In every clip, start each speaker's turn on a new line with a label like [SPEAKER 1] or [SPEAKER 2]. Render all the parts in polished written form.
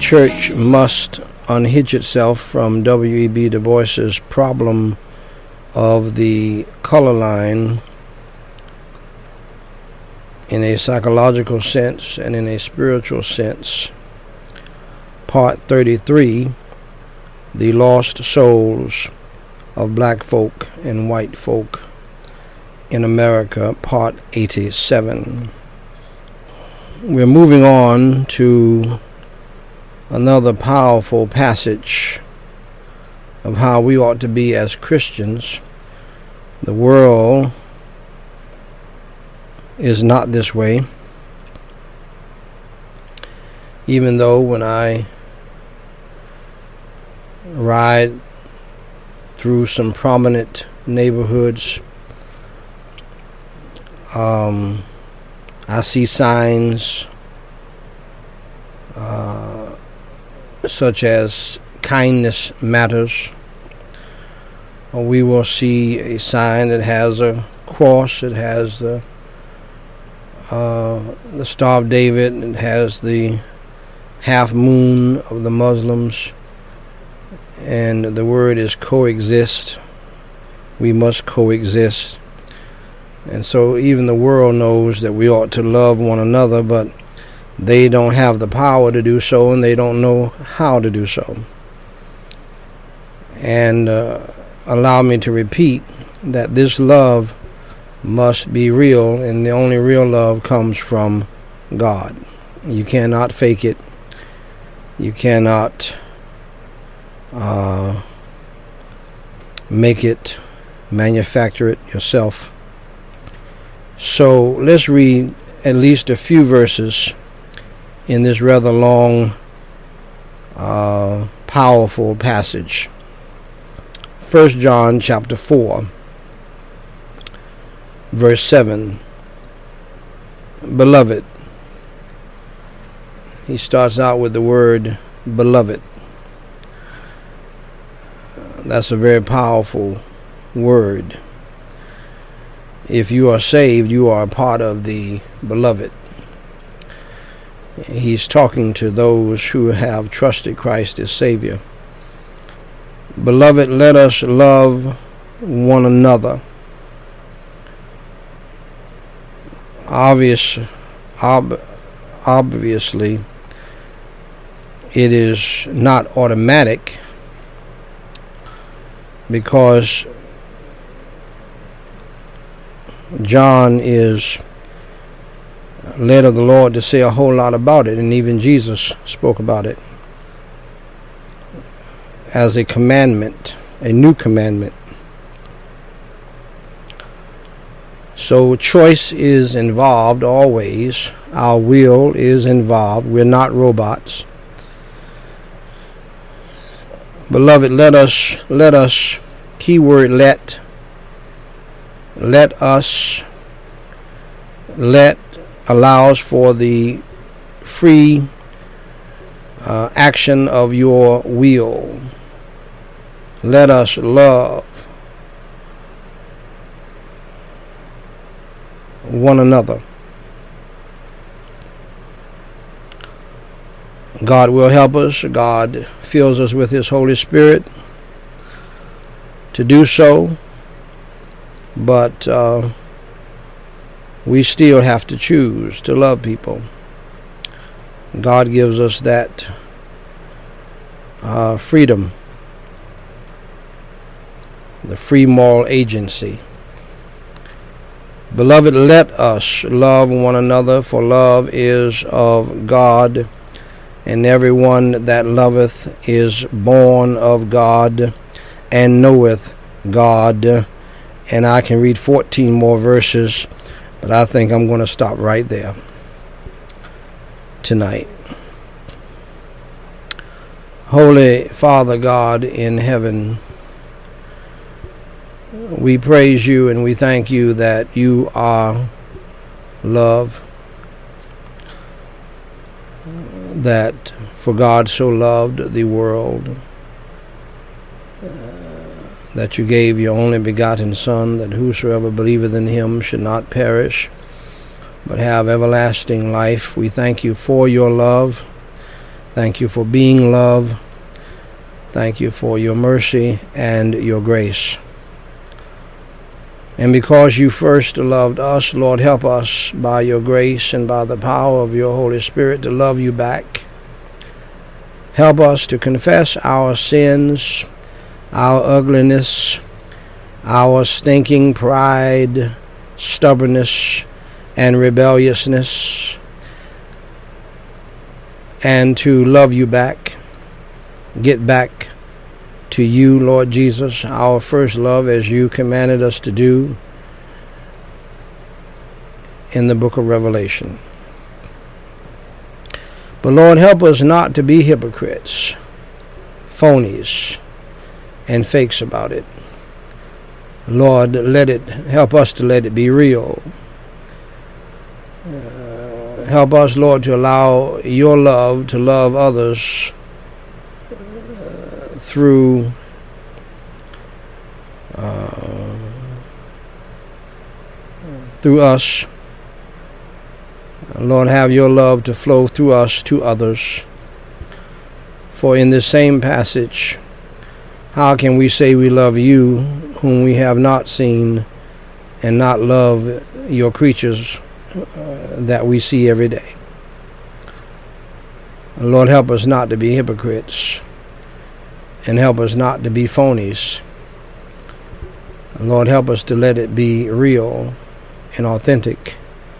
[SPEAKER 1] church must unhitch itself from W.E.B. Du Bois's problem of the color line in a psychological sense and in a spiritual sense. Part 33, The Lost Souls of Black Folk and White Folk in America, Part 87. We're moving on to another powerful passage of how we ought to be as Christians. The world is not this way, even though when I ride through some prominent neighborhoods, I see signs such as kindness matters, or we will see a sign that has a cross, it has the Star of David, it has the half moon of the Muslims, and the word is coexist. We must coexist. And so even the world knows that we ought to love one another, but they don't have the power to do so, and they don't know how to do so. And allow me to repeat that this love must be real, and the only real love comes from God. You cannot fake it. You cannot make it, manufacture it yourself. So let's read at least a few verses in this rather long, powerful passage. 1 John chapter 4, verse 7. Beloved. He starts out with the word beloved. That's a very powerful word. If you are saved, you are a part of the beloved. He's talking to those who have trusted Christ as Savior. Beloved, let us love one another. Obviously, it is not automatic, because John is led of the Lord to say a whole lot about it, and even Jesus spoke about it as a commandment, a new commandment. So choice is involved always. Our will is involved. We're not robots. Beloved, let us, keyword let us, let allows for the free action of your will. Let us love one another. God will help us. God fills us with His Holy Spirit to do so, but we still have to choose to love people. God gives us that freedom, the free moral agency. Beloved, let us love one another, for love is of God, and everyone that loveth is born of God and knoweth God. And I can read 14 more verses, but I think I'm going to stop right there tonight. Holy Father God in heaven, we praise you and we thank you that you are love, that for God so loved the world that you gave your only begotten Son, that whosoever believeth in him should not perish, but have everlasting life. We thank you for your love, Thank you for being love. Thank you for your mercy and your grace. And because you first loved us, Lord, help us by your grace and by the power of your Holy Spirit to love you back. Help us to confess our sins, our ugliness, our stinking pride, stubbornness, and rebelliousness, and to love you back, get back to you, Lord Jesus, our first love, as you commanded us to do in the book of Revelation. But Lord, help us not to be hypocrites, phonies, and fakes about it. Lord, help us to let it be real. Help us, Lord, to allow your love to love others through us. Lord, have your love to flow through us to others. For in this same passage, how can we say we love you whom we have not seen, and not love your creatures that we see every day? Lord, help us not to be hypocrites, and help us not to be phonies. Lord, help us to let it be real and authentic.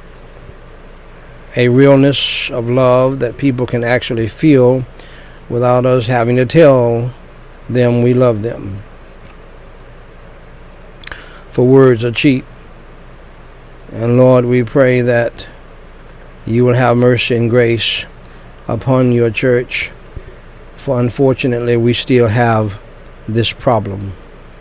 [SPEAKER 1] A realness of love that people can actually feel without us having to tell them we love them. For words are cheap. And Lord, we pray that you will have mercy and grace upon your church. For unfortunately, we still have this problem.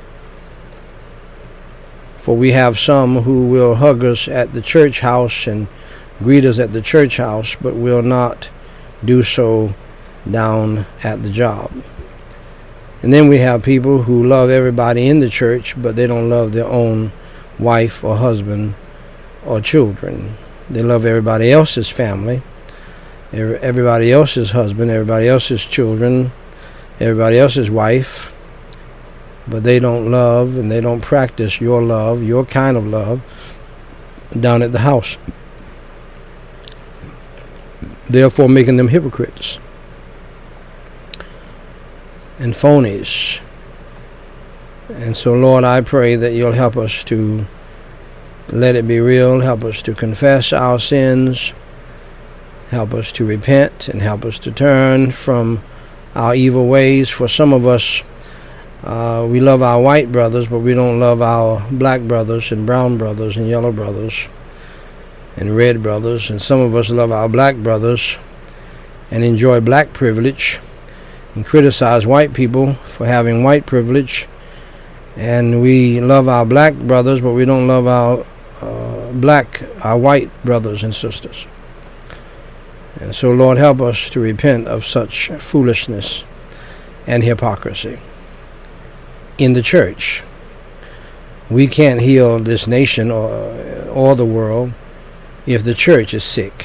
[SPEAKER 1] For we have some who will hug us at the church house and greet us at the church house, but will not do so down at the job. And then we have people who love everybody in the church, but they don't love their own wife or husband or children. They love everybody else's family, everybody else's husband, everybody else's children, everybody else's wife, but they don't love and they don't practice your love, your kind of love, down at the house. Therefore making them hypocrites and phonies. And so, Lord, I pray that you'll help us to let it be real, help us to confess our sins, help us to repent, and help us to turn from our evil ways. For some of us, we love our white brothers, but we don't love our black brothers and brown brothers and yellow brothers and red brothers. And some of us love our black brothers and enjoy black privilege and criticize white people for having white privilege. And we love our black brothers, but we don't love our white brothers and sisters. And so, Lord, help us to repent of such foolishness and hypocrisy in the church. We can't heal this nation or the world if the church is sick.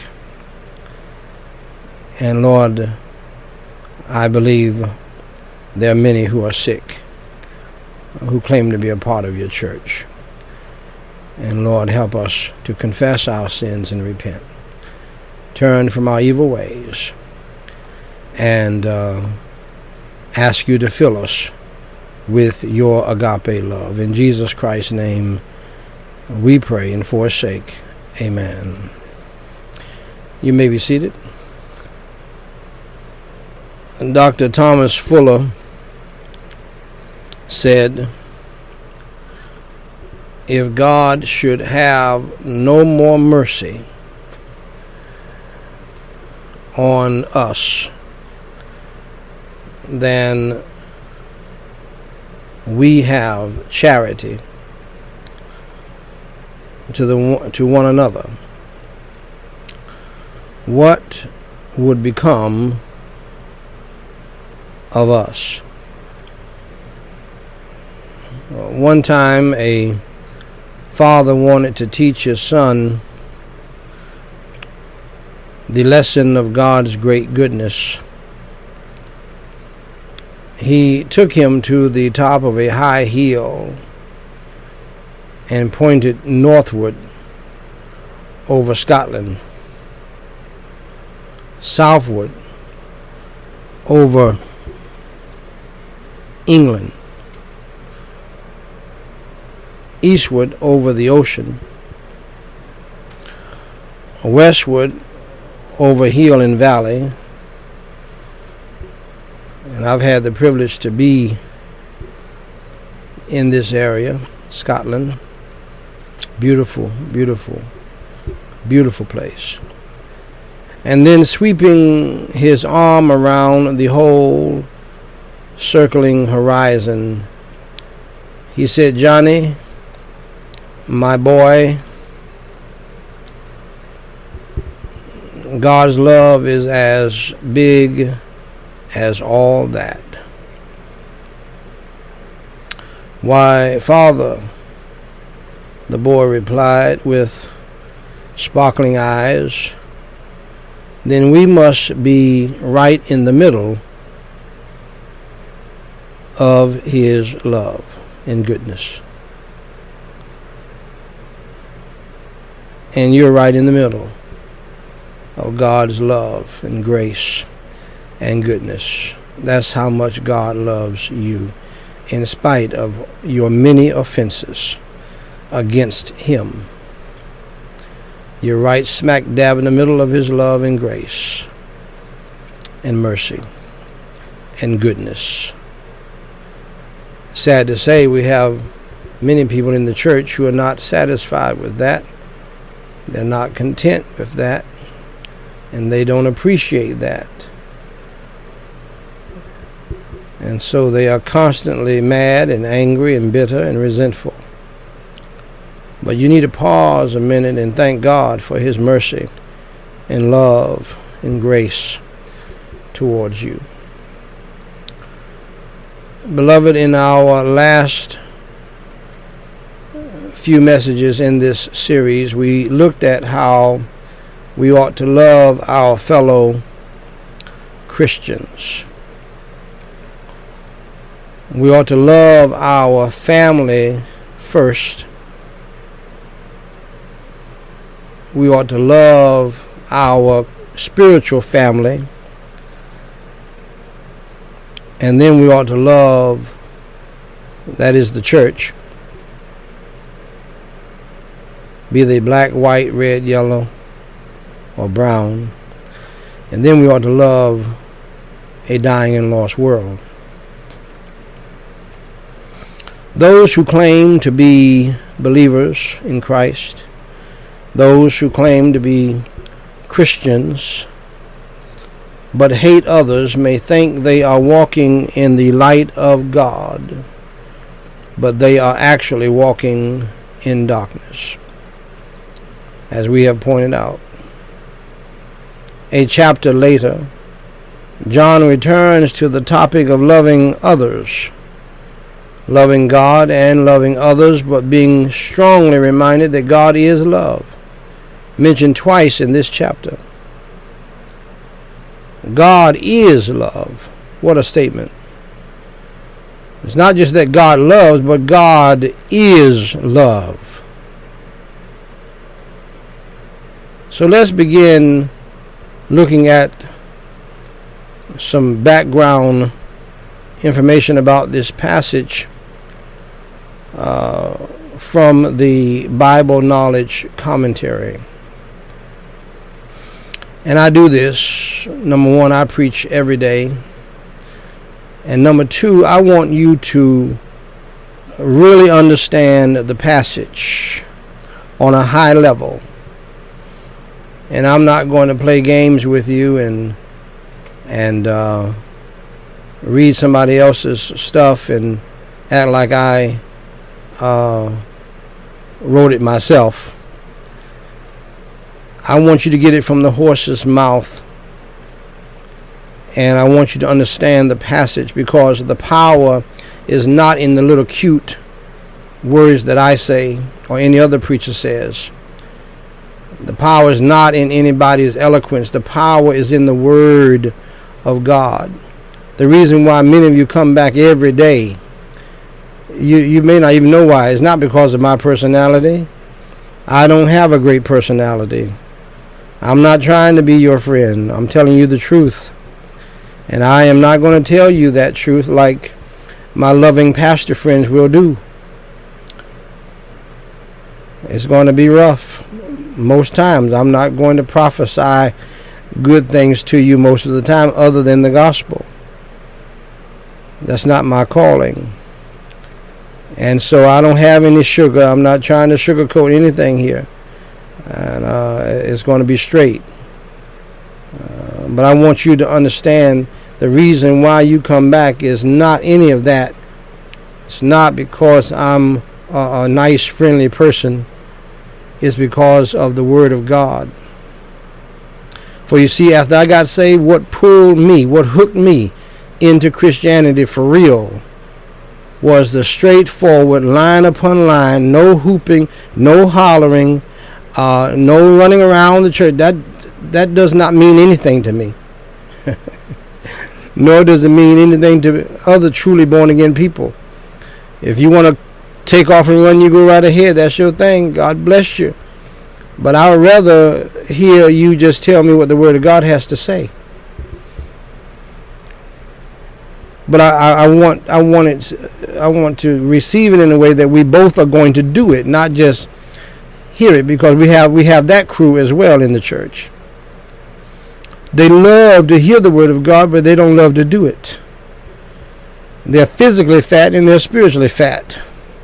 [SPEAKER 1] And Lord, I believe there are many who are sick, who claim to be a part of your church. And Lord, help us to confess our sins and repent. Turn from our evil ways and ask you to fill us with your agape love. In Jesus Christ's name we pray and for his sake. Amen. You may be seated. Dr. Thomas Fuller said, if God should have no more mercy on us than we have charity to one another, what would become of us? One time a father wanted to teach his son the lesson of God's great goodness he took him to the top of a high hill and pointed northward over Scotland, southward over England, eastward over the ocean, westward over hill and valley. And I've had the privilege to be in this area, Scotland. Beautiful, beautiful, beautiful place. And then sweeping his arm around the whole circling horizon, he said, "Johnny, my boy, God's love is as big as all that." "Why, Father," the boy replied with sparkling eyes, "then we must be right in the middle of his love and goodness." And you're right in the middle of God's love and grace and goodness. That's how much God loves you, in spite of your many offenses against him. You're right smack dab in the middle of his love and grace and mercy and goodness. Sad to say, we have many people in the church who are not satisfied with that. They're not content with that, and they don't appreciate that. And so they are constantly mad and angry and bitter and resentful. But you need to pause a minute and thank God for his mercy and love and grace towards you. Beloved, in our last few messages in this series, we looked at how we ought to love our fellow Christians. We ought to love our family first. We ought to love our spiritual family. And then we ought to love, that is the church, be they black, white, red, yellow, or brown. And then we ought to love a dying and lost world. Those who claim to be believers in Christ, those who claim to be Christians, but hate others, may think they are walking in the light of God, but they are actually walking in darkness, as we have pointed out. A chapter later, John returns to the topic of loving others, loving God and loving others, but being strongly reminded that God is love, mentioned twice in this chapter. God is love. What a statement. It's not just that God loves, but God is love. So let's begin looking at some background information about this passage from the Bible Knowledge Commentary. And I do this. Number one, I preach every day. And number two, I want you to really understand the passage on a high level. And I'm not going to play games with you and read somebody else's stuff and act like I wrote it myself. I want you to get it from the horse's mouth. And I want you to understand the passage, because the power is not in the little cute words that I say or any other preacher says. The power is not in anybody's eloquence. The power is in the Word of God. The reason why many of you come back every day, you may not even know why. It's not because of my personality. I don't have a great personality. I'm not trying to be your friend. I'm telling you the truth. And I am not going to tell you that truth like my loving pastor friends will do. It's going to be rough. Most times I'm not going to prophesy good things to you most of the time other than the gospel. That's not my calling. And so I don't have any sugar. I'm not trying to sugarcoat anything here. And it's going to be straight. But I want you to understand the reason why you come back is not any of that. It's not because I'm a nice, friendly person. It's because of the Word of God. For you see, after I got saved, what pulled me, what hooked me into Christianity for real was the straightforward line upon line, no hooping, no hollering, no running around the church. That does not mean anything to me. Nor does it mean anything to other truly born again people. If you want to take off and run, you go right ahead. That's your thing. God bless you. But I would rather hear you just tell me what the Word of God has to say. But I want to receive it in a way that we both are going to do it, not just hear it, because we have that crew as well in the church. They love to hear the Word of God, but they don't love to do it. They're physically fat and they're spiritually fat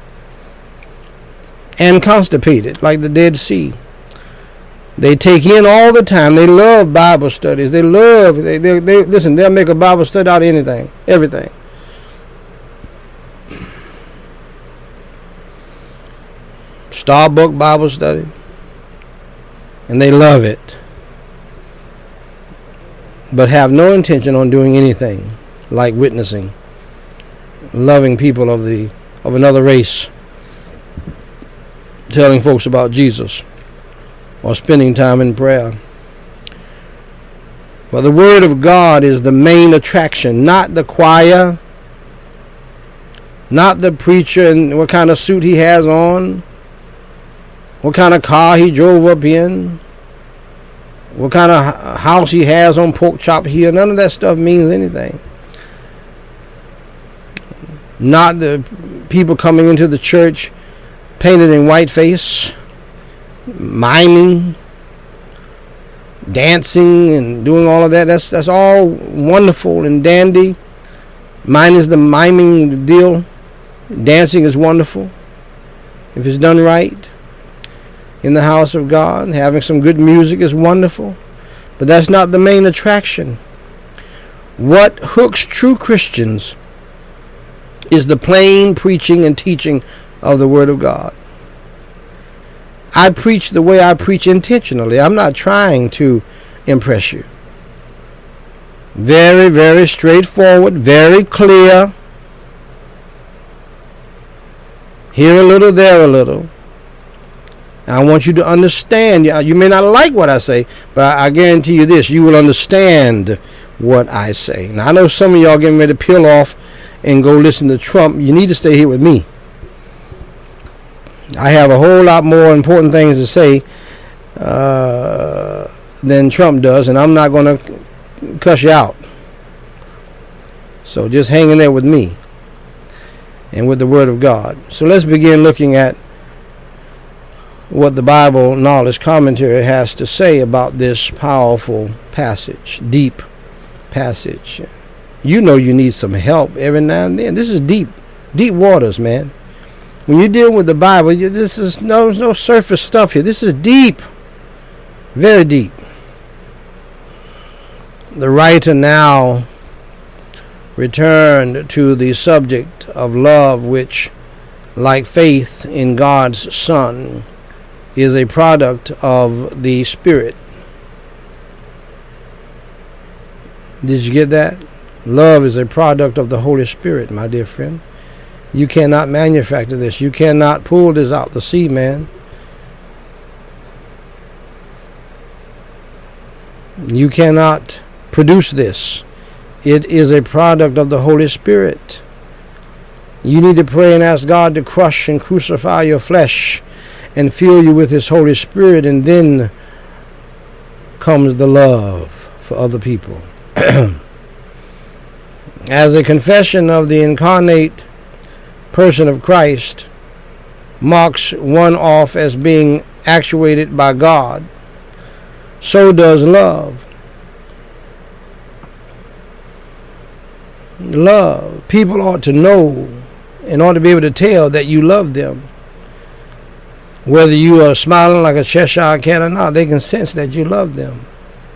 [SPEAKER 1] and constipated like the Dead Sea. They take in all the time. They love Bible studies. They listen, they'll make a Bible study out of anything, everything. Starbucks Bible study. And they love it. But have no intention on doing anything like witnessing, loving people of another race, telling folks about Jesus, or spending time in prayer. But the Word of God is the main attraction, not the choir, not the preacher and what kind of suit he has on, what kind of car he drove up in, what kind of house he has on Pork Chop Hill. None of that stuff means anything. Not the people coming into the church painted in white face, miming, dancing, and doing all of that. That's all wonderful and dandy. Mine is the miming deal. Dancing is wonderful if it's done right in the house of God. Having some good music is wonderful, but that's not the main attraction. What hooks true Christians is the plain preaching and teaching of the Word of God. I preach the way I preach intentionally. I'm not trying to impress you. Very, very straightforward, very clear. Here a little, there a little. I want you to understand. You may not like what I say, but I guarantee you this: you will understand what I say. Now, I know some of y'all getting ready to peel off and go listen to Trump. You need to stay here with me. I have a whole lot more important things to say than Trump does, and I'm not going to cuss you out. So just hang in there with me and with the Word of God. So let's begin looking at what the Bible Knowledge Commentary has to say about this powerful passage, deep passage. You know you need some help every now and then. This is deep waters, man. When you deal with the Bible, this is no surface stuff here. This is deep, very deep. The writer now returned to the subject of love, which, like faith in God's Son, is a product of the Spirit. Did you get that? Love is a product of the Holy Spirit, my dear friend. You cannot manufacture this. You cannot pull this out the sea, man. You cannot produce this It is a product of the Holy Spirit. You need to pray and ask God to crush and crucify your flesh and fill you with His Holy Spirit, and then comes the love for other people. As a confession of the incarnate person of Christ marks one off as being actuated by God, so does love. Love. People ought to know and ought to be able to tell that you love them. Whether you are smiling like a Cheshire cat or not, they can sense that you love them.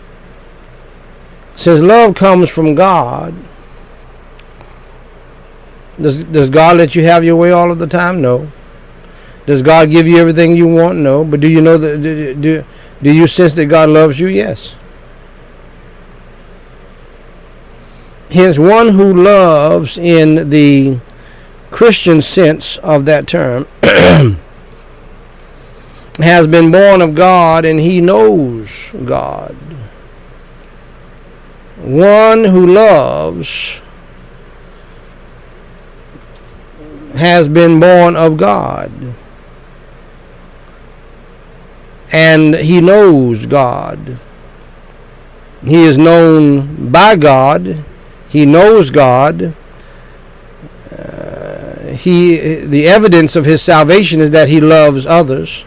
[SPEAKER 1] Since love comes from God, does God let you have your way all of the time? No. Does God give you everything you want? No. But do you know that? Do you sense that God loves you? Yes. Hence, one who loves in the Christian sense of that term has been born of God, and he knows God. One who loves has been born of God, and he knows God. He is known by God. He knows God. The evidence of his salvation is that he loves others.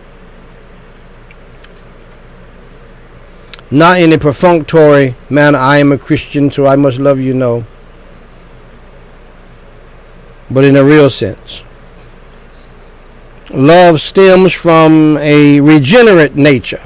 [SPEAKER 1] Not in a perfunctory manner, I am a Christian, so I must love you, no. But in a real sense. Love stems from a regenerate nature.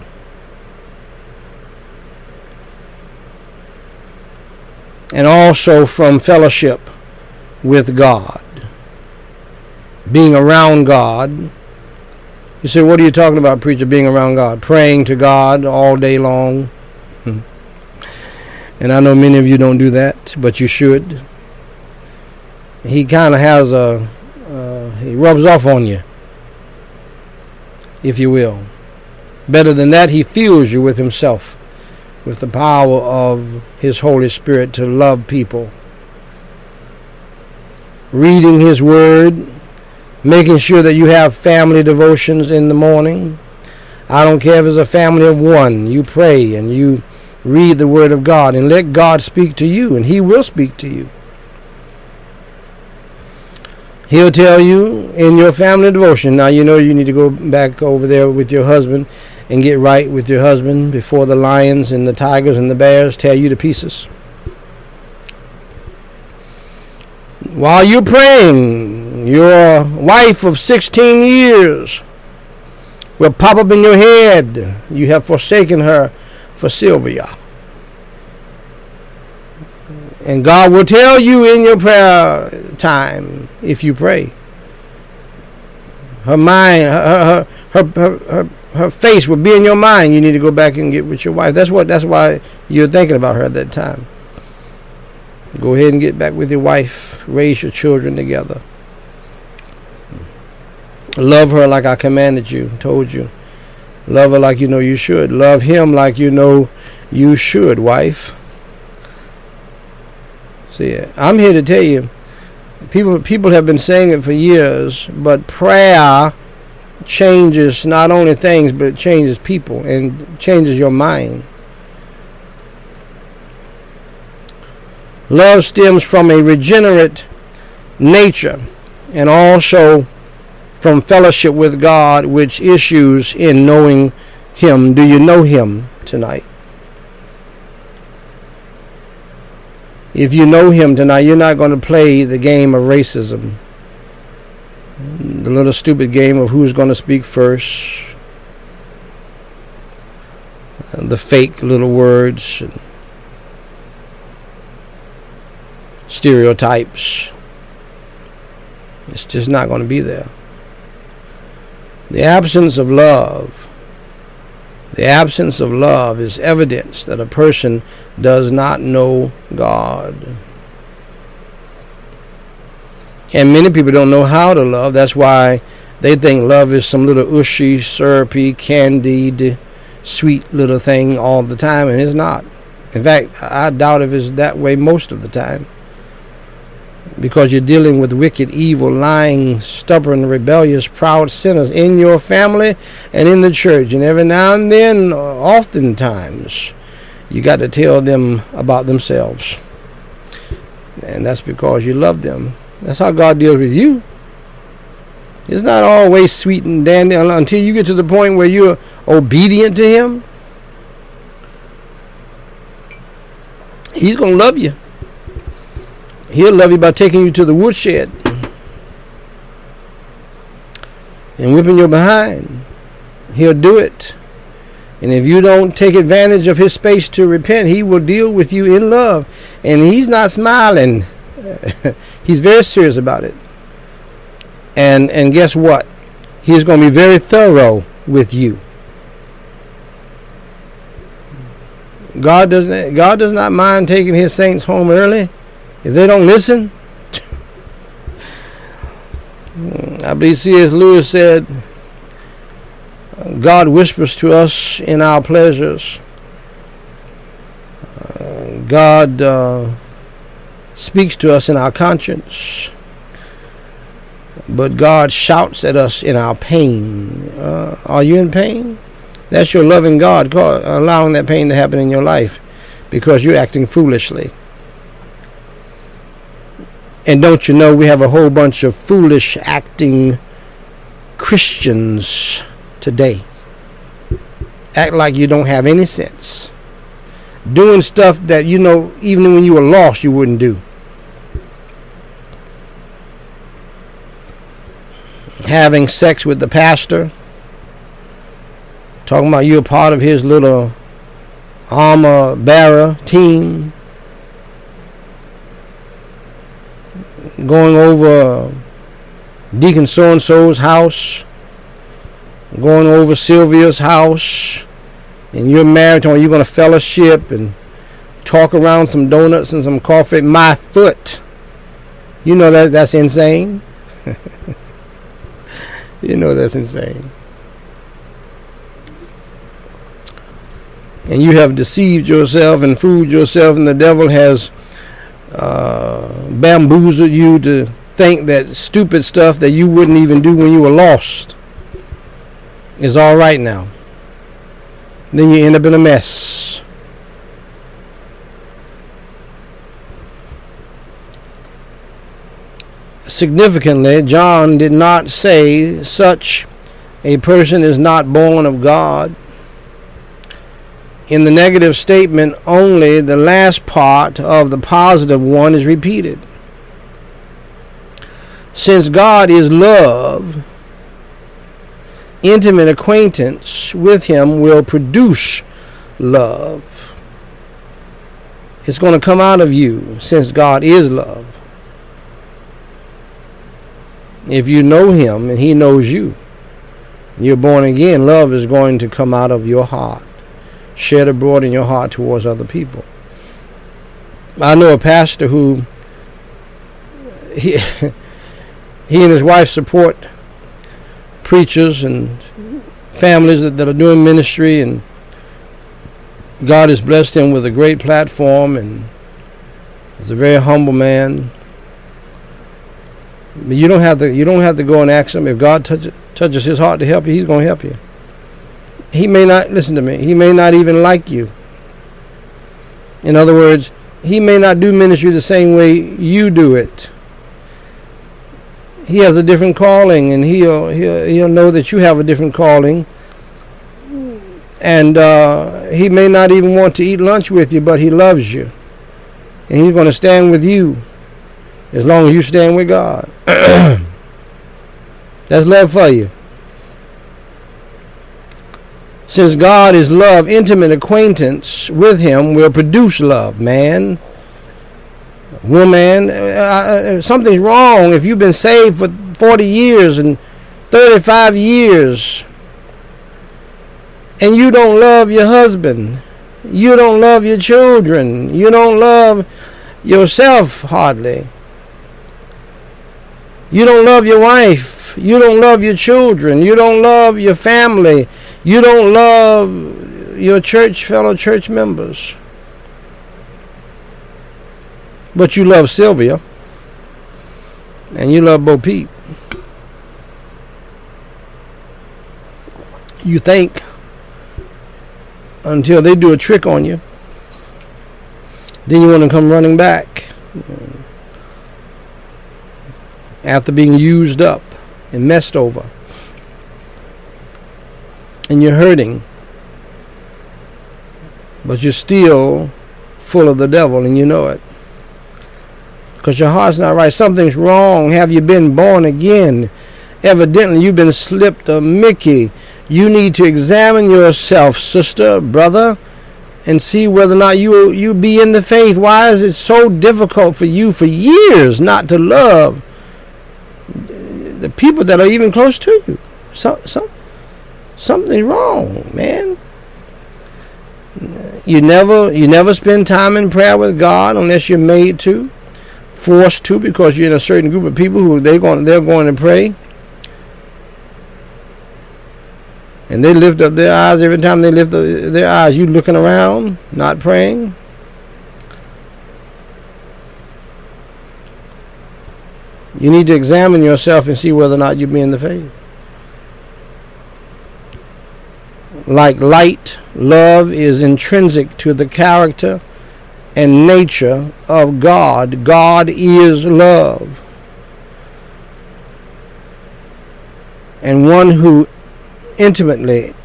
[SPEAKER 1] And also from fellowship with God. Being around God. You say, what are you talking about, preacher, being around God? Praying to God all day long. And I know many of you don't do that, but you should. He kind of has he rubs off on you, if you will. Better than that, he fills you with himself, with the power of his Holy Spirit to love people. Reading his word, making sure that you have family devotions in the morning. I don't care if it's a family of one. You pray and you read the word of God and let God speak to you, and he will speak to you. He'll tell you in your family devotion. Now, you know you need to go back over there with your husband and get right with your husband before the lions and the tigers and the bears tear you to pieces. While you're praying, your wife of 16 years will pop up in your head. You have forsaken her for Sylvia. And God will tell you in your prayer time, if you pray. Her mind, her face will be in your mind. You need to go back and get with your wife. That's why you're thinking about her at that time. Go ahead and get back with your wife. Raise your children together. Love her like I commanded you, told you. Love her like you know you should. Love him like you know you should, wife. See, I'm here to tell you, people have been saying it for years, but prayer changes not only things, but it changes people and changes your mind. Love stems from a regenerate nature and also from fellowship with God, which issues in knowing him. Do you know him tonight? If you know him tonight, you're not going to play the game of racism. The little stupid game of who's going to speak first. The fake little words. Stereotypes. It's just not going to be there. The absence of love. The absence of love is evidence that a person does not know God. And many people don't know how to love. That's why they think love is some little ushy, syrupy, candied, sweet little thing all the time, and it's not. In fact, I doubt if it's that way most of the time. Because you're dealing with wicked, evil, lying, stubborn, rebellious, proud sinners in your family and in the church. And every now and then, oftentimes, you got to tell them about themselves. And that's because you love them. That's how God deals with you. It's not always sweet and dandy until you get to the point where you're obedient to Him. He's going to love you. He'll love you by taking you to the woodshed and whipping your behind. He'll do it. And if you don't take advantage of His space to repent, He will deal with you in love. And He's not smiling. He's very serious about it. And guess what? He's going to be very thorough with you. God does not mind taking His saints home early if they don't listen. I believe C.S. Lewis said, God whispers to us in our pleasures. God speaks to us in our conscience. But God shouts at us in our pain. Are you in pain? That's your loving God allowing that pain to happen in your life because you're acting foolishly. And don't you know we have a whole bunch of foolish acting Christians today. Act like you don't have any sense. Doing stuff that you know even when you were lost you wouldn't do. Having sex with the pastor. Talking about you're part of his little armor bearer team. Going over Deacon so-and-so's house. Going over Sylvia's house. And you're married to her. You're going to fellowship and talk around some donuts and some coffee. My foot. You know that's insane. You know that's insane. And you have deceived yourself and fooled yourself, and the devil has bamboozled you to think that stupid stuff that you wouldn't even do when you were lost is all right now. Then you end up in a mess. Significantly, John did not say such a person is not born of God. In the negative statement, only the last part of the positive one is repeated. Since God is love, intimate acquaintance with Him will produce love. It's going to come out of you since God is love. If you know Him and He knows you, you're born again, love is going to come out of your heart, shed abroad in your heart towards other people. I know a pastor who he and his wife support preachers and families that are doing ministry, and God has blessed him with a great platform, and he's a very humble man. But you don't have to go and ask him. If God touches his heart to help you, He's going to help you. He may not, listen to me, He may not even like you. In other words, He may not do ministry the same way you do it. He has a different calling, and he'll know that you have a different calling. And He may not even want to eat lunch with you, but He loves you. And He's going to stand with you as long as you stand with God. That's love for you. Since God is love, intimate acquaintance with Him will produce love. Man, woman, something's wrong if you've been saved for 40 years and 35 years and you don't love your husband, you don't love your children, you don't love yourself hardly, you don't love your wife, you don't love your children, you don't love your family, you don't love your fellow church members. but you love Sylvia, and you love Bo Peep. You think until they do a trick on you, then you want to come running back after being used up and messed over, and you're hurting, but you're still full of the devil, and you know it, because your heart's not right. Something's wrong. Have you been born again? Evidently you've been slipped a Mickey. You need to examine yourself, sister, brother, and see whether or not you be in the faith. Why is it so difficult for you for years not to love the people that are even close to you? Something's wrong, man. You never spend time in prayer with God unless you're made to, forced to, because you're in a certain group of people who they're going to pray. And they lift up their eyes every time they lift up their eyes. You looking around, not praying. You need to examine yourself and see whether or not you be in the faith. Like light, love is intrinsic to the character and nature of God. God is love. And one who intimately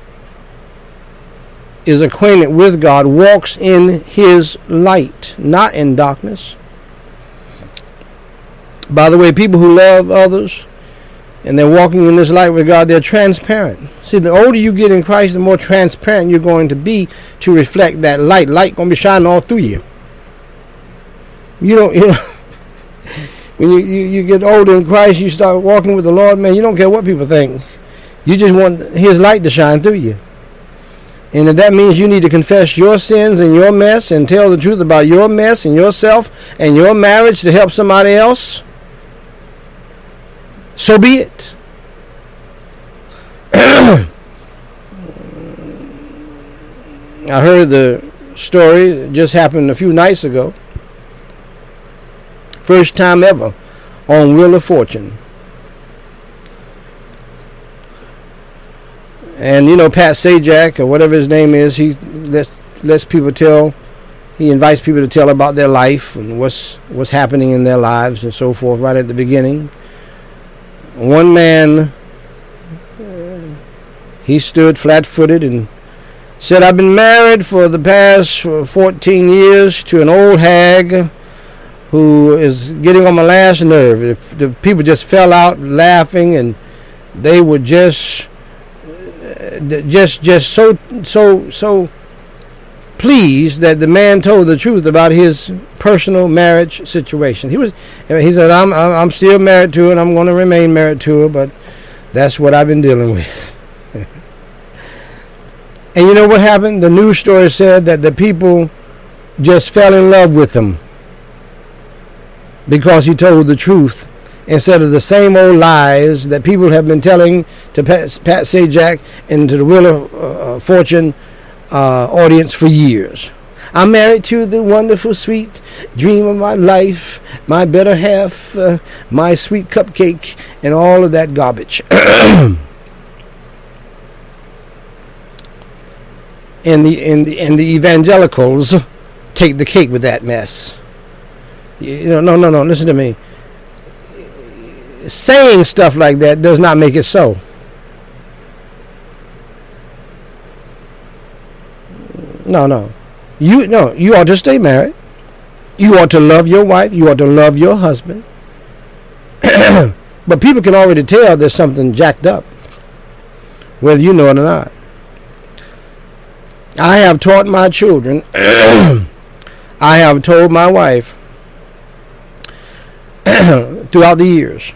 [SPEAKER 1] is acquainted with God walks in his light, not in darkness. By the way, people who love others and they're walking in this light with God, they're transparent. See, the older you get in Christ, the more transparent you're going to be to reflect that light. Light going to be shining all through you. You know, when you get older in Christ, you start walking with the Lord, man, you don't care what people think. You just want his light to shine through you. And if that means you need to confess your sins and your mess and tell the truth about your mess and yourself and your marriage to help somebody else, so be it. I heard the story that just happened a few nights ago. First time ever on Wheel of Fortune. And you know, Pat Sajak, or whatever his name is, he lets people tell. He invites people to tell about their life and what's happening in their lives and so forth right at the beginning. One man, he stood flat-footed and said, "I've been married for the past 14 years to an old hag who is getting on my last nerve." The people just fell out laughing, and they were just so pleased that the man told the truth about his personal marriage situation. He said, I'm still married to her, and I'm going to remain married to her, but that's what I've been dealing with. And you know what happened? The news story said that the people just fell in love with him because he told the truth instead of the same old lies that people have been telling to Pat Sajak and to the Wheel of Fortune audience for years. I'm married to the wonderful, sweet dream of my life, my better half, my sweet cupcake, and all of that garbage. And the evangelicals take the cake with that mess. No, listen to me. Saying stuff like that does not make it so. No. You ought to stay married. You ought to love your wife. You ought to love your husband. But people can already tell there's something jacked up, whether you know it or not. I have taught my children, I have told my wife throughout the years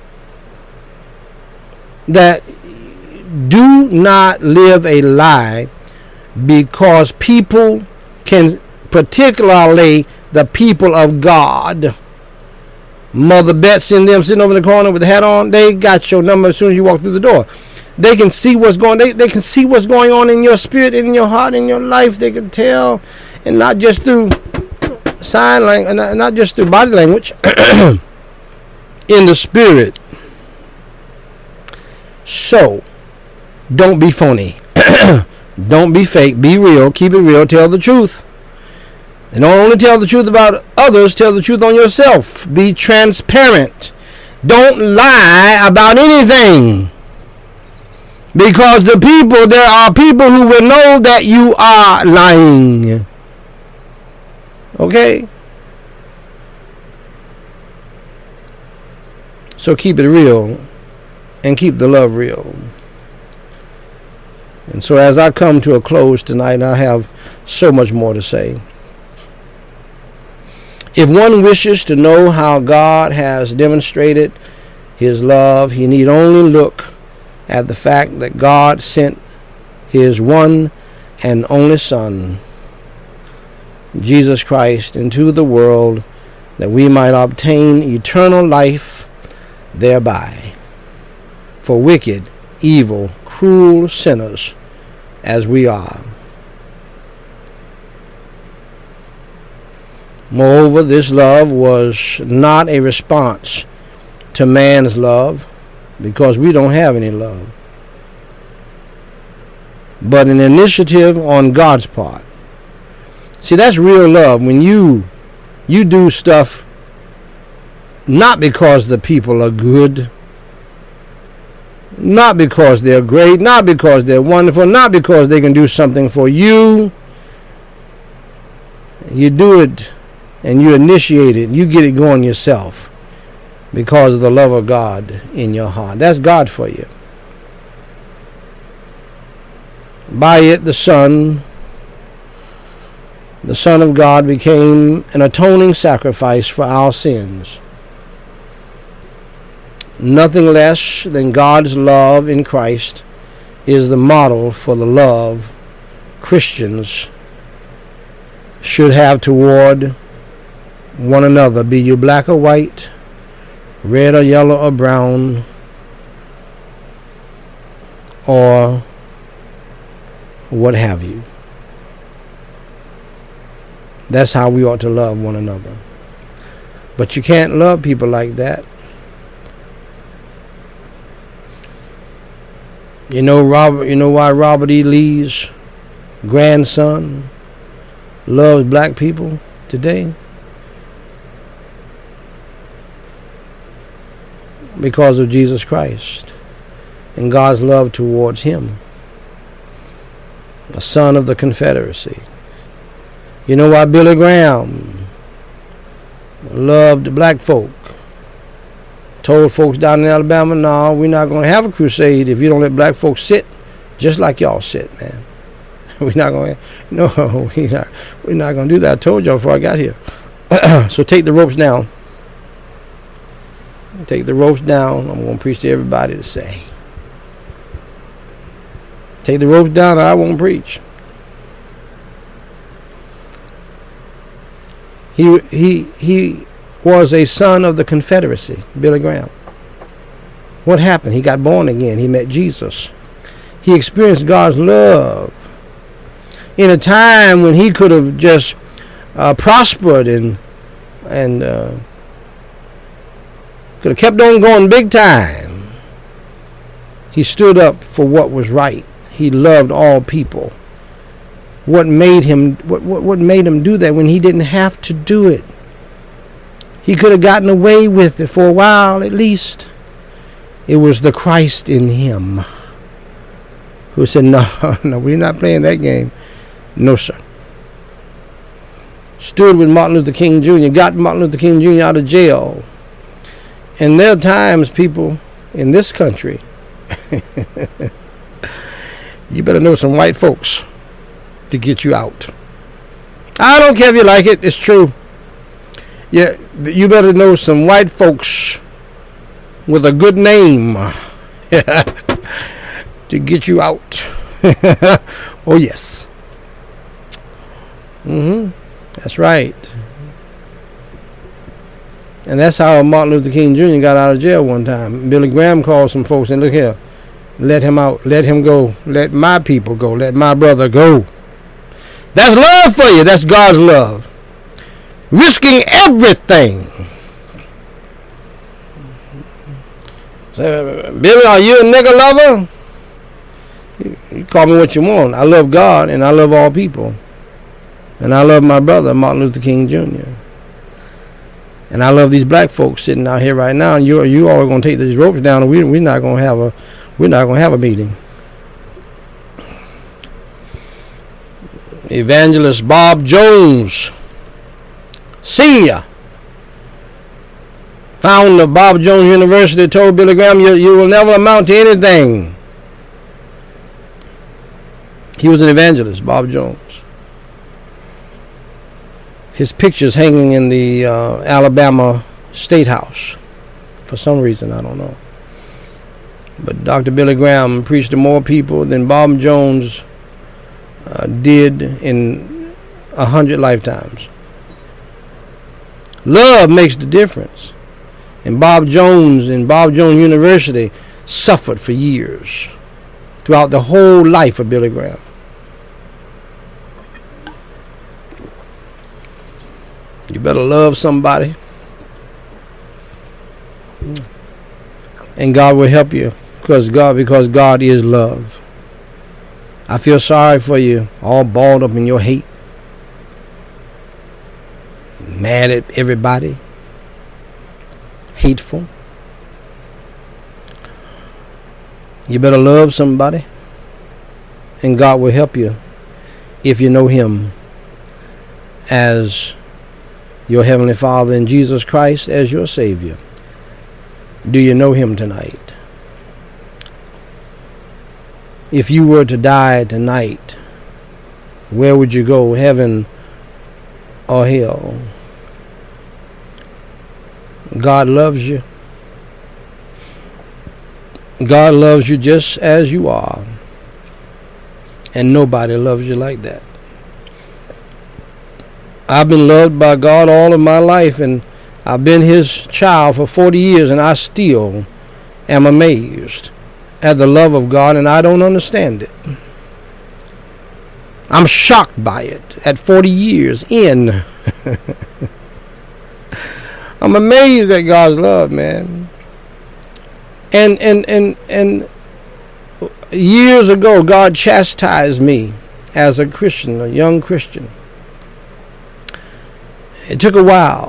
[SPEAKER 1] that do not live a lie, because people can, particularly the people of God, Mother Betsy and them sitting over in the corner with the hat on, they got your number as soon as you walk through the door. They can see what's going. They can see what's going on in your spirit, in your heart, in your life. They can tell, and not just through sign language, not just through body language, in the spirit. So, don't be phony. Don't be fake. Be real. Keep it real. Tell the truth. And don't only tell the truth about others, tell the truth on yourself. Be transparent. Don't lie about anything. Because there are people who will know that you are lying. Okay? So keep it real and keep the love real. And so as I come to a close tonight, I have so much more to say. If one wishes to know how God has demonstrated his love, he need only look at the fact that God sent his one and only Son, Jesus Christ, into the world that we might obtain eternal life thereby. For wicked, evil, cruel sinners as we are. Moreover, this love was not a response to man's love, because we don't have any love, but an initiative on God's part. See, that's real love. When you do stuff not because the people are good, not because they're great, not because they're wonderful, not because they can do something for you. You do it and you initiate it. You get it going yourself because of the love of God in your heart. That's God for you. By it, the Son of God became an atoning sacrifice for our sins. Nothing less than God's love in Christ is the model for the love Christians should have toward one another, be you black or white, red or yellow or brown, or what have you. That's how we ought to love one another. But you can't love people like that. You know why Robert E. Lee's grandson loves black people today? Because of Jesus Christ and God's love towards him, a son of the Confederacy. You know why Billy Graham loved black folk? Told folks down in Alabama, no, we're not going to have a crusade if you don't let black folks sit just like y'all sit, man. We're not going to do that. I told y'all before I got here. So take the ropes down. Take the ropes down. I'm going to preach to everybody to say. Take the ropes down or I won't preach. He was a son of the Confederacy, Billy Graham. What happened? He got born again. He met Jesus. He experienced God's love in a time when he could have just prospered and could have kept on going big time. He stood up for what was right. He loved all people. What made him do that when he didn't have to do it? He could have gotten away with it for a while at least. It was the Christ in him who said, no, we're not playing that game. No, sir. Stood with Martin Luther King Jr., got Martin Luther King Jr. out of jail. And there are times, people in this country, you better know some white folks to get you out. I don't care if you like it. It's true. Yeah, you better know some white folks with a good name to get you out. Oh, yes. That's right. And that's how Martin Luther King Jr. got out of jail one time. Billy Graham called some folks and look here, let him out, let him go, let my people go, let my brother go. That's love for you. That's God's love. risking everything. Say, Billy, are you a nigger lover? You call me what you want. I love God and I love all people. And I love my brother, Martin Luther King Jr. And I love these black folks sitting out here right now. And you all are going to take these ropes down, and we're not going to have a meeting. Evangelist Bob Jones, Sr., founder of Bob Jones University, told Billy Graham, you will never amount to anything. He was an evangelist, Bob Jones. His picture's hanging in the Alabama State House. For some reason, I don't know. But Dr. Billy Graham preached to more people than Bob Jones did in 100 lifetimes. Love makes the difference. And Bob Jones and Bob Jones University suffered for years throughout the whole life of Billy Graham. You better love somebody, and God will help you because God is love. I feel sorry for you, all balled up in your hate, mad at everybody, hateful. You better love somebody, and God will help you if you know Him as your Heavenly Father and Jesus Christ as your Savior. Do you know Him tonight? If you were to die tonight, where would you go, heaven or hell? God loves you. God loves you just as you are. And nobody loves you like that. I've been loved by God all of my life, and I've been His child for 40 years, and I still am amazed at the love of God, and I don't understand it. I'm shocked by it at 40 years in. I'm amazed at God's love, man. And years ago, God chastised me as a Christian, a young Christian. It took a while.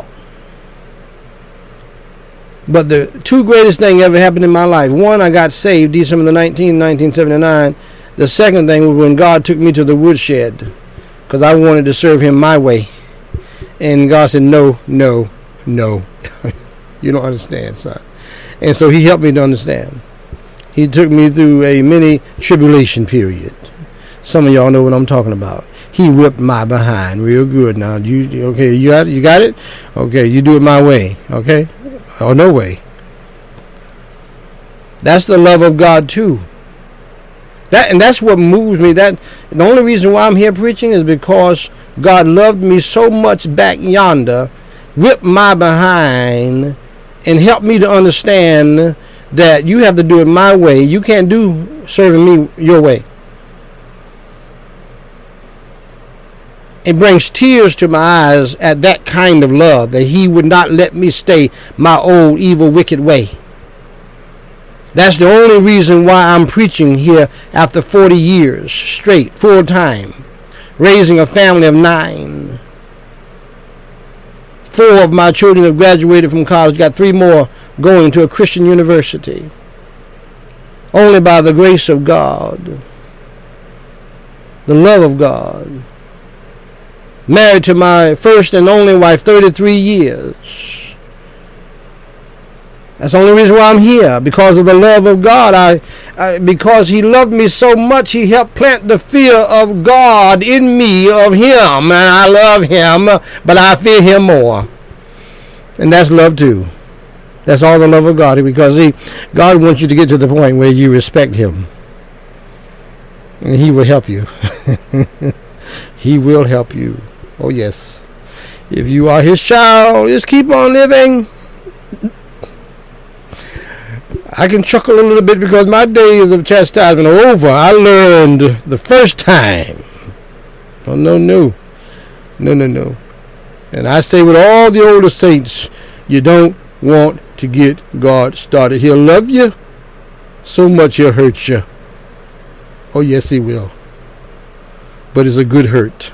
[SPEAKER 1] But the two greatest things ever happened in my life. One, I got saved December the 19th, 1979. The second thing was when God took me to the woodshed because I wanted to serve Him my way. And God said, no. You don't understand, son. And so He helped me to understand. He took me through a mini tribulation period. Some of y'all know what I'm talking about. He whipped my behind real good. Now, you got it? Okay, you do it my way, okay? Or no way. That's the love of God too. That's what moves me. The only reason why I'm here preaching is because God loved me so much back yonder, whipped my behind, and helped me to understand that you have to do it my way. You can't do serving me your way. It brings tears to my eyes at that kind of love, that He would not let me stay my old, evil, wicked way. That's the only reason why I'm preaching here after 40 years straight, full time, raising a family of 9. 4 of my children have graduated from college, got 3 more going to a Christian university. Only by the grace of God, the love of God. Married to my first and only wife, 33 years. That's the only reason why I'm here, because of the love of God. Because He loved me so much, He helped plant the fear of God in me, of Him. And I love Him, but I fear Him more. And that's love too. That's all the love of God, because God wants you to get to the point where you respect Him. And He will help you. He will help you. Oh, yes. If you are His child, just keep on living. I can chuckle a little bit because my days of chastisement are over. I learned the first time. Oh, no. And I say with all the older saints, you don't want to get God started. He'll love you so much he'll hurt you. Oh, yes, he will. But it's a good hurt.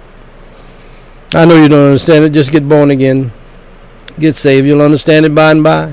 [SPEAKER 1] I know you don't understand it. Just get born again. Get saved. You'll understand it by and by.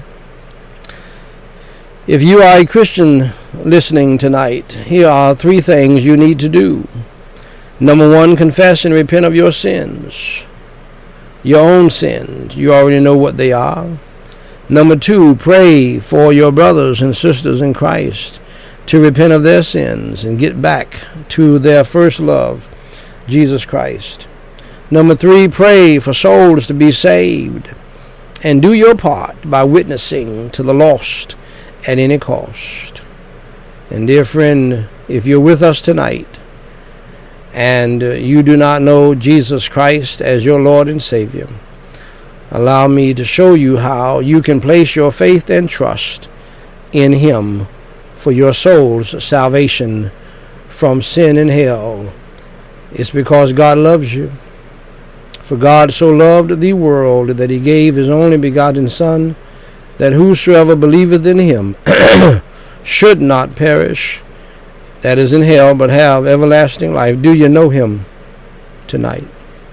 [SPEAKER 1] If you are a Christian listening tonight, here are 3 things you need to do. Number 1, confess and repent of your sins. Your own sins. You already know what they are. Number 2, pray for your brothers and sisters in Christ to repent of their sins and get back to their first love, Jesus Christ. Number 3, pray for souls to be saved and do your part by witnessing to the lost at any cost. And dear friend, if you're with us tonight and you do not know Jesus Christ as your Lord and Savior, allow me to show you how you can place your faith and trust in Him for your soul's salvation from sin and hell. It's because God loves you. For God so loved the world that He gave His only begotten Son, that whosoever believeth in Him should not perish, that is in hell, but have everlasting life. Do you know Him tonight?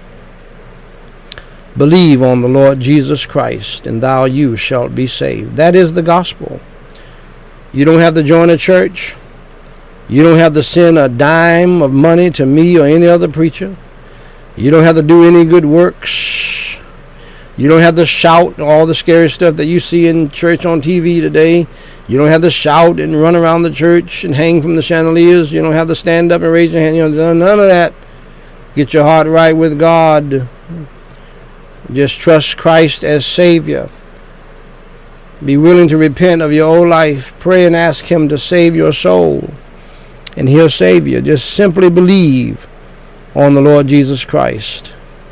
[SPEAKER 1] Believe on the Lord Jesus Christ, and you shalt be saved. That is the gospel. You don't have to join a church. You don't have to send a dime of money to me or any other preacher. You don't have to do any good works. You don't have to shout all the scary stuff that you see in church on TV today. You don't have to shout and run around the church and hang from the chandeliers. You don't have to stand up and raise your hand. You don't, none of that. Get your heart right with God. Just trust Christ as Savior. Be willing to repent of your old life. Pray and ask Him to save your soul, and He'll save you. Just simply believe on the Lord Jesus Christ.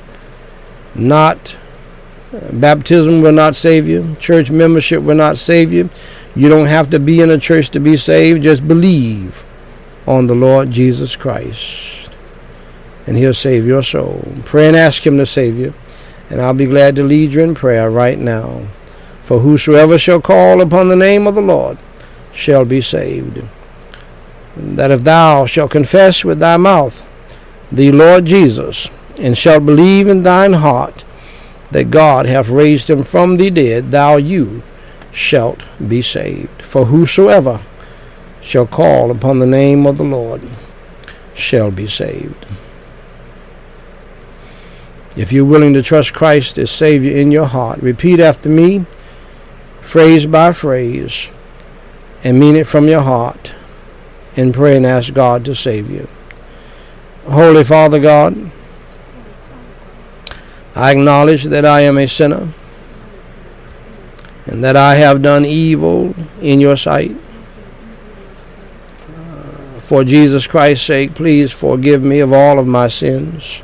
[SPEAKER 1] Baptism will not save you. Church membership will not save you. You don't have to be in a church to be saved. Just believe on the Lord Jesus Christ, and He'll save your soul. Pray and ask Him to save you, and I'll be glad to lead you in prayer right now. For whosoever shall call upon the name of the Lord shall be saved. That if thou shalt confess with thy mouth the Lord Jesus, and shalt believe in thine heart that God hath raised Him from the dead, you shalt be saved. For whosoever shall call upon the name of the Lord shall be saved. If you're willing to trust Christ as Savior in your heart, repeat after me, phrase by phrase, and mean it from your heart, and pray and ask God to save you. Holy Father God, I acknowledge that I am a sinner and that I have done evil in your sight. For Jesus Christ's sake, please forgive me of all of my sins,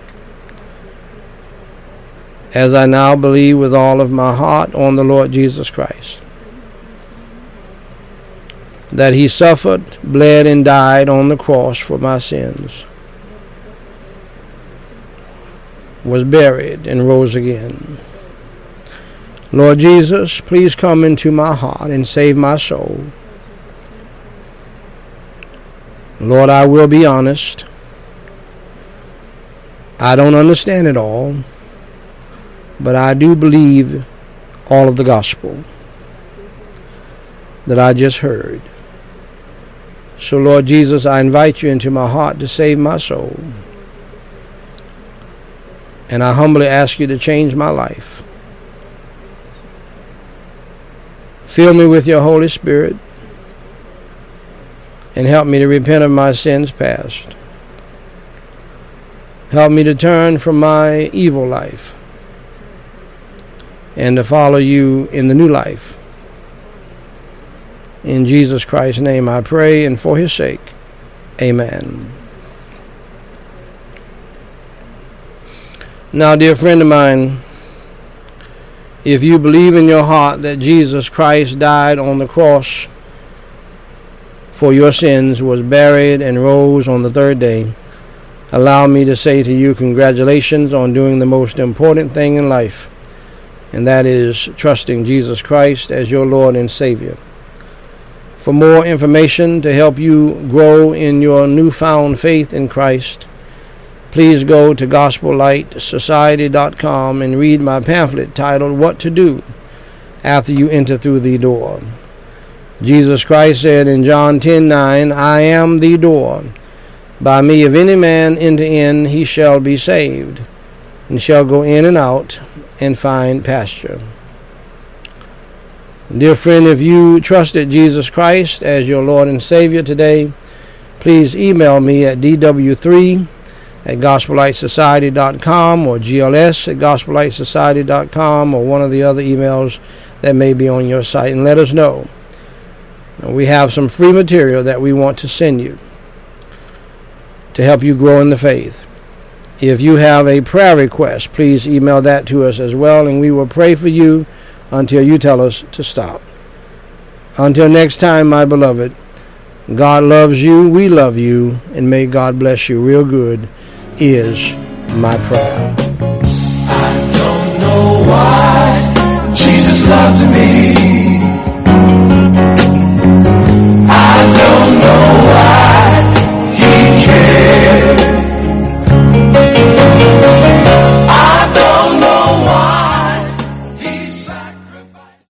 [SPEAKER 1] as I now believe with all of my heart on the Lord Jesus Christ, that He suffered, bled, and died on the cross for my sins, was buried, and rose again. Lord Jesus, please come into my heart and save my soul. Lord, I will be honest. I don't understand it all, but I do believe all of the gospel that I just heard. So, Lord Jesus, I invite you into my heart to save my soul. And I humbly ask you to change my life. Fill me with your Holy Spirit and help me to repent of my sins past. Help me to turn from my evil life and to follow you in the new life. In Jesus Christ's name I pray, and for His sake, amen. Now, dear friend of mine, if you believe in your heart that Jesus Christ died on the cross for your sins, was buried, and rose on the third day, allow me to say to you congratulations on doing the most important thing in life, and that is trusting Jesus Christ as your Lord and Savior. For more information to help you grow in your newfound faith in Christ, please go to GospelLightSociety.com and read my pamphlet titled What to Do After You Enter Through the Door. Jesus Christ said in John 10:9, I am the door. By me if any man enter in, he shall be saved, and shall go in and out and find pasture. Dear friend, if you trusted Jesus Christ as your Lord and Savior today, please email me at dw3@GospelLightSociety.com or gls@GospelLightSociety.com or one of the other emails that may be on your site, and let us know. We have some free material that we want to send you to help you grow in the faith. If you have a prayer request, please email that to us as well, and we will pray for you until you tell us to stop. Until next time, my beloved, God loves you, we love you, and may God bless you real good is my prayer.
[SPEAKER 2] I don't know why Jesus loved me.